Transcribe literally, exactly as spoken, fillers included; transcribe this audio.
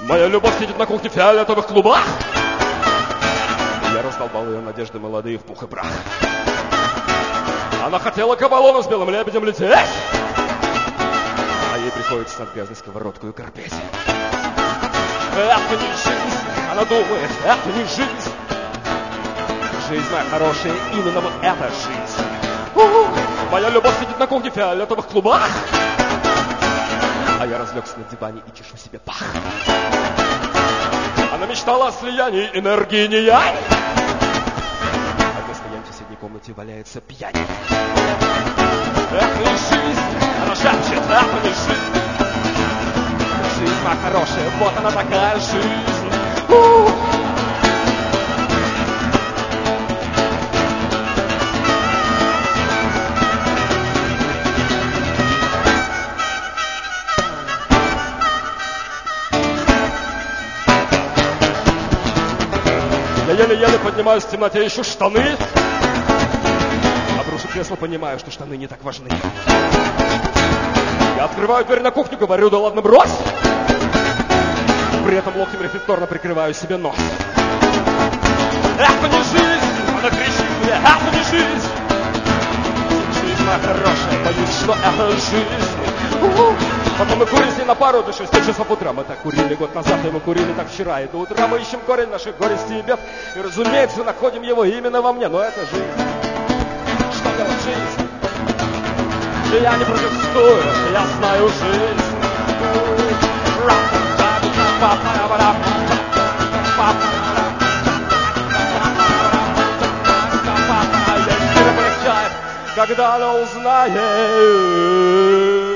Моя любовь сидит на кухне в фиолетовых клубах. Я раздолбал ее надежды молодые в пух и прах. Она хотела к Аполлону с белым лебедем лететь, а ей приходится над грязной сковородкой корпеть. Это не жизнь, она думает, это не жизнь. Жизнь моя хорошая, именно вот эта жизнь. У-у-у. Моя любовь сидит на кухне в фиолетовых клубах, а я разлегся на диване и чешу себе пах. Она мечтала о слиянии энергии не янь, а вместо янь в соседней комнате валяется пьянь. Это не жизнь, она шепчет, это не жизнь. Жизнь моя хорошая, вот она такая жизнь. У-у-у. Я еле-еле поднимаюсь в темноте, ищу штаны. Обрушу кресло, понимаю, что штаны не так важны. Я открываю дверь на кухню, говорю, да ладно, брось. При этом локтем рефлекторно прикрываю себе нос. Это не жизнь, она кричит мне, это не жизнь. Жизнь моя хорошая, боюсь, что это жизнь. У-у-у. Потом мы курим с ней на пару до шести часов утра. Мы так курили год назад, и мы курили так вчера. И до утра мы ищем корень наших горестей и бед. И, разумеется, находим его именно во мне. Но это жизнь. Что делать жизнь? Я не протестую, я знаю жизнь. Когда она узнает,